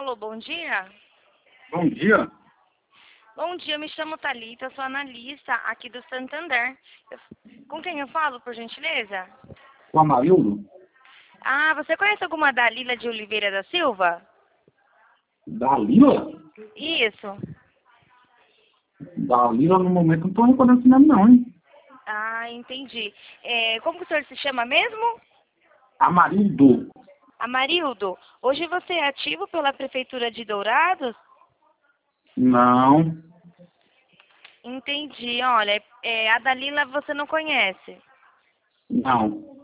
Alô, bom dia? Bom dia. Bom dia, eu me chamo Thalita, eu sou analista aqui do Santander. Com quem eu falo, por gentileza? O Amarildo? Ah, você conhece alguma Dalila de Oliveira da Silva? Dalila? Isso. Dalila, no momento, não estou recordando esse nome, não, hein? Ah, entendi. Como que o senhor se chama mesmo? Amarildo? Amarildo, hoje você é ativo pela Prefeitura de Dourados? Não. Entendi. Olha, a Dalila você não conhece. Não.